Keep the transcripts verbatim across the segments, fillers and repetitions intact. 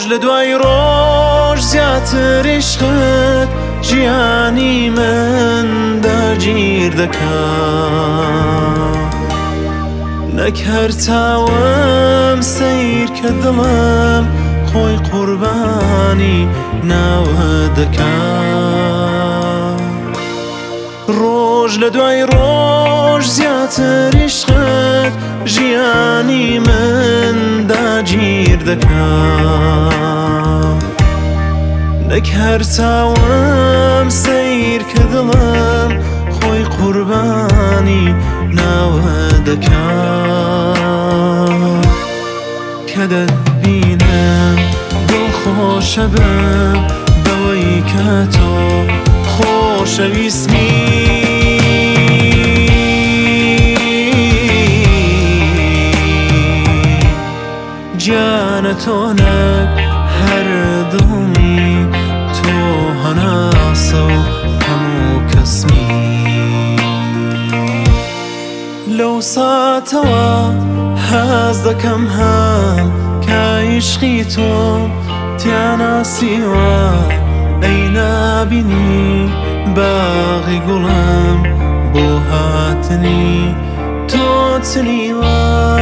لە دوای ڕۆژ زیاتر عشقت ژیانی من داگیر دەکات. نەک هەر چاوم سەیر کە دڵم خۆی قوربانی ناوە دەکات. ڕۆژ لە دوای ڕۆژ زیاتر عشقت ژیانی من داگیر دەکات. نەک هەر چاوم سەیر کە دڵم خۆی قوربانی ناوە دەکات. کە دەتبینم دڵخۆشە بم بەوەی کە تۆ خۆشەویستمی. گیانە تۆ نەک هەر دڵمی تۆ هەناسە و هەموو کەسمی. لەو ساتەوە هەز دەکەم هەم کە عیشقی تۆم تیاناسیوە. ئەی نابینی باغی گوڵم بۆ هاتنی تۆ چنیوە.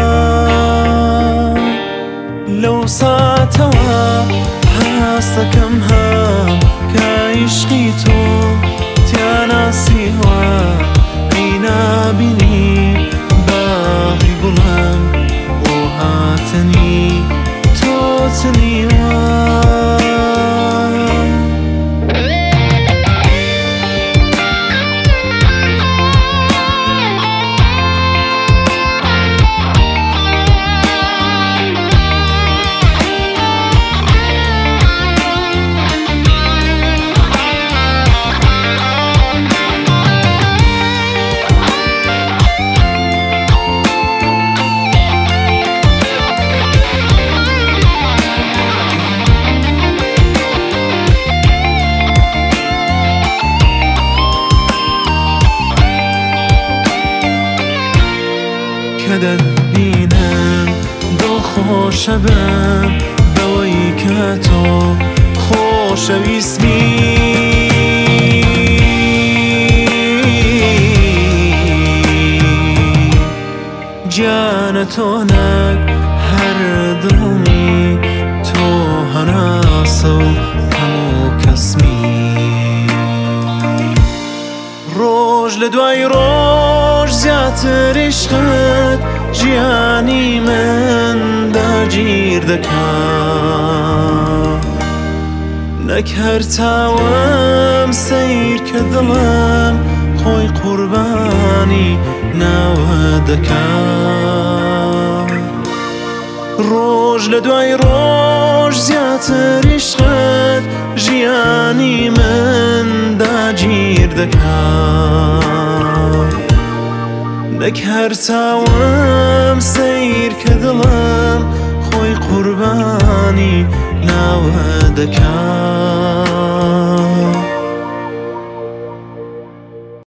لەو ساتەوە هەز دەکەم هەم کە عیشقی تۆم تیاناسیوە. ئەی نابینی باغی گوڵم بۆ هاتنی تۆ چنیوە. کە دەتبینم دڵخۆشە بم بەوەی کە تۆ خۆشەویستمی. گیانە تۆ نەک هەر دڵمی تۆ هەناسە و هەموو کەسمی. ڕۆژ لە دوای ڕۆژ زیاتر عشقت ژیانی من داگیر دەکات. نەک هەر چاوم سەیر کە دڵم خۆی قوربانی ناوە دەکات. ڕۆژ لە دوای ڕۆژ زیاتر عشقت ژیانی من داگیر دەکات. نەک هەر چاوم سەیر کە دڵم خۆی قوربانی ناوە دەکات.